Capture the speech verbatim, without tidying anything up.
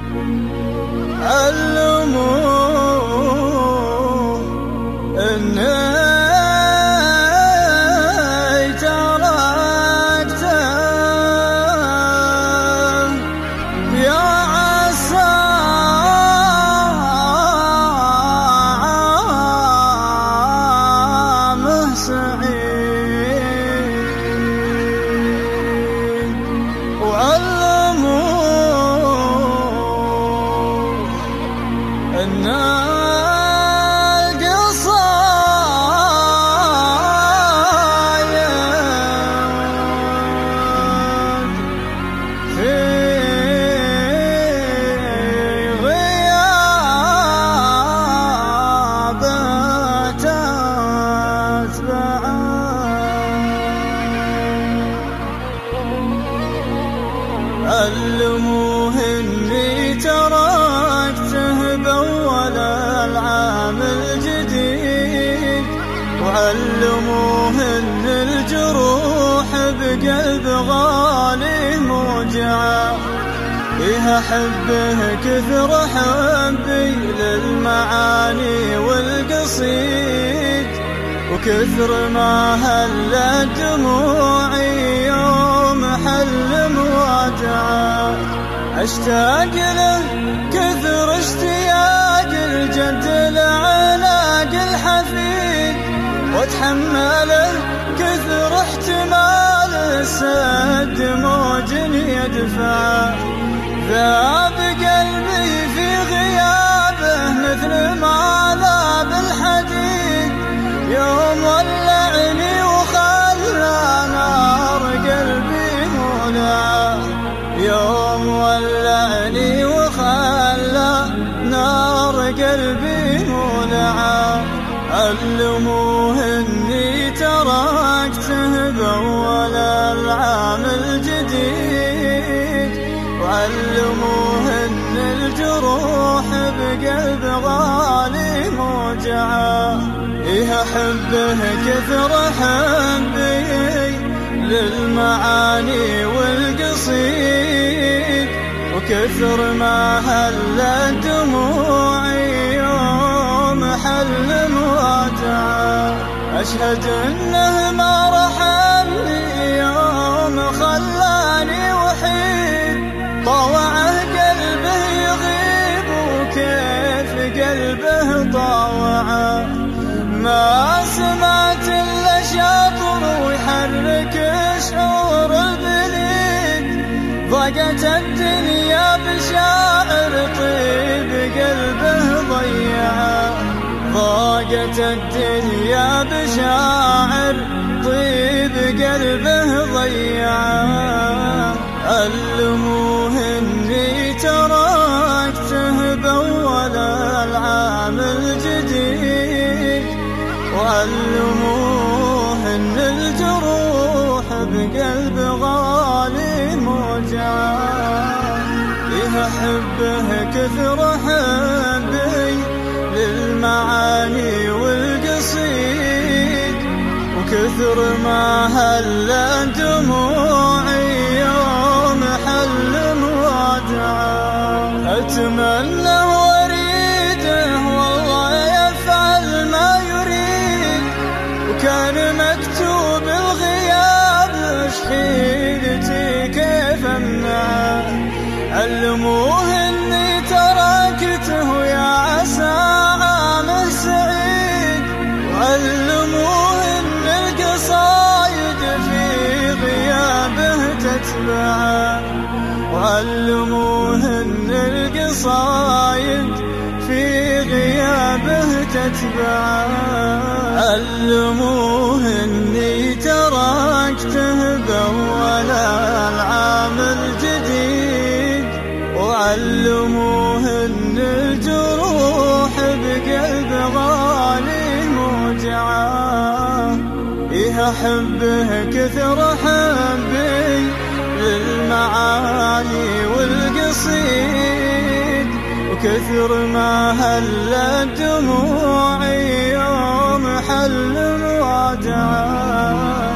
علموه إني تركته يا عسى عامه سعيد وعلموه إن علموه إني تركته بأول العام الجديد وعلموه إن الجروح بقلب غالي موجعة فيها حبه كثر حبي للمعاني والقصيد وكثر ما هلت دموعي يوم حل مواجعة أشتاق له كثر اشتياق الجد العناق الحفيد واتحمله كثر احتمال السد موج يدفع ذاب قلبي في غيابه مثل ما ذاب الحديد يوم ولعني وخلى نار قلبي مولعة يوم ولعني وخلى نار قلبي مولعة علموه إني تركته بأول العام الجديد وعلموه إن الجروح بقلب غالي موجعة فيها حبه كثر حبي للمعاني والقصيد وكثر ما هلت دموعي يوم حل مواجعة أشهد إنه ما رحمني يوم خلاني وحيد طوعه قلبه يغيب وكيف قلبه طاوعه ما سمعت إلا شاطر ويحرك شعور البليد ضاقت الدنيا بشاعر طيب قلبه ضيعه ضاقت الدنيا بشاعر طيب قلبه ضيعه علموه إني تركته بأول العام الجديد وعلموه إن الجروح بقلب غالي موجعة فيها حبه كثر حبي للمعاني والقصيد وكثر ما هلت دموعي يوم حل مواجعة أتمنى وأريده والله يفعل ما يريد وكان مكتوب الغياب حيلتي كيف أمنعه علموه إني تركته يا عسى عامه سعيد وعلموه إن القصايد في غيابه تتبعه وعلموه إن القصايد في غيابه تتبعه علموه إني تركته بأول العام الجديد وعلموه إن الجروح بقلب غالي موجعة فيها حبه كثر حبي للمعاني والقصيد وكثر ما هلت دموعي يوم حل مواجعة